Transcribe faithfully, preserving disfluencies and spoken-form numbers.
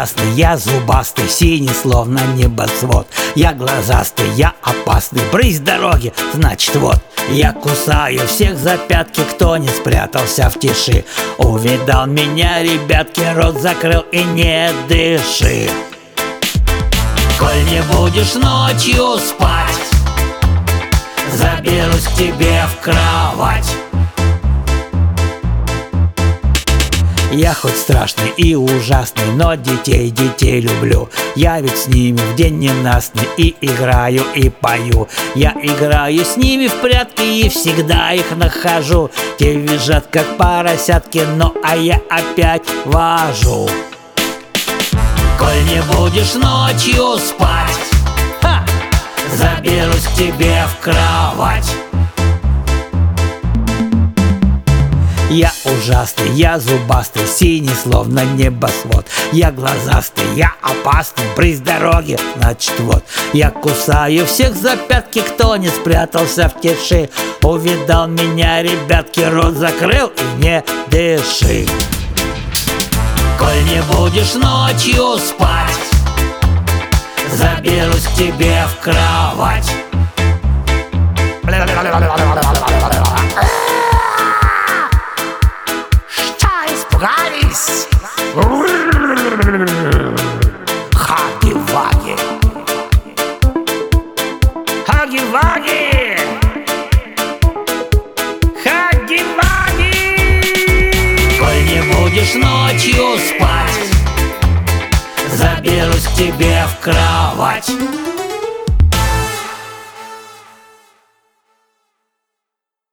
ужасный, я зубастый, синий, словно небосвод. Я глазастый, я опасный, брысь с дороги, значит вот. Я кусаю всех за пятки, кто не спрятался в тиши. Увидал меня, ребятки, рот закрыл и не дыши. Коль не будешь ночью спать, заберусь к тебе в кровать. Я хоть страшный и ужасный, но детей, детей люблю. Я ведь с ними в день ненастный и играю, и пою. Я играю с ними в прятки и всегда их нахожу. Те визжат, как поросятки, ну а я опять вожу. Коль не будешь ночью спать, ха! Заберусь к тебе в кровать. Я ужасный, я зубастый, синий, словно небосвод. Я глазастый, я опасный, брысь с дороги, значит вот. Я кусаю всех за пятки, кто не спрятался в тиши. Увидал меня, ребятки, рот закрыл и не дыши. Коль не будешь ночью спать, заберусь к тебе в кровать. Испугались? Хаги-ваги, хаги-ваги, хаги-ваги. Коль не будешь ночью спать, заберусь к тебе в кровать.